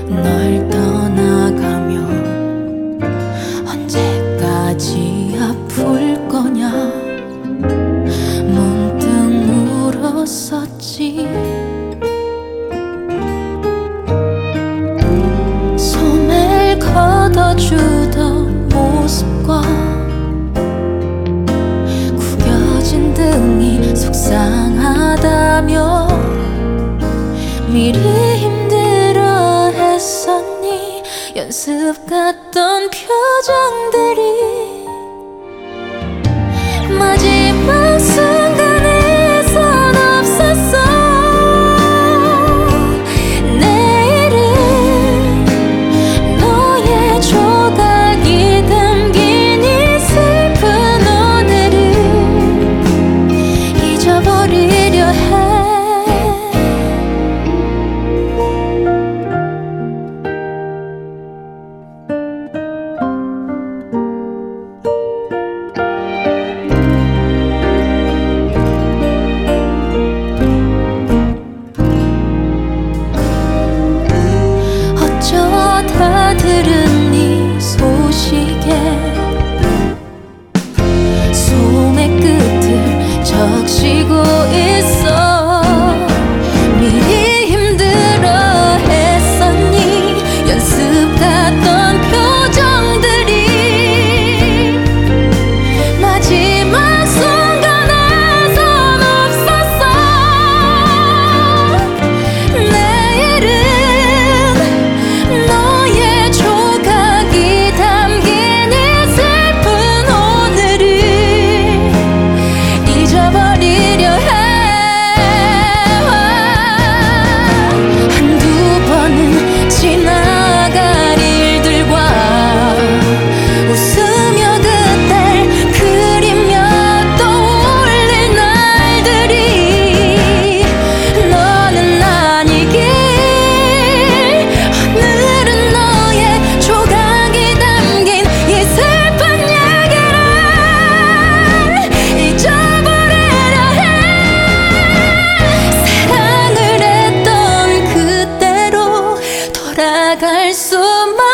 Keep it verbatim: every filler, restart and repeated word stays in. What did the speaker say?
널 떠나가면 언제까지 아플 거냐 문득 물었었지. 소매를 걷어주던 모습과 구겨진 등이 속상하다며 미리 힘들어 했었니. 연습 같던 표정들이 마지막 순간에선 없었어. 내일은 너의 조각이 담긴 이 슬픈 오늘을 잊어버리려 해. 다 들은 이 소식에 소매 끝을 적시고 있어. 미리 힘들어 했었니. 연습 같던 표정들이 마지막 순간에선 없었어. 내일은 돌아갈 수만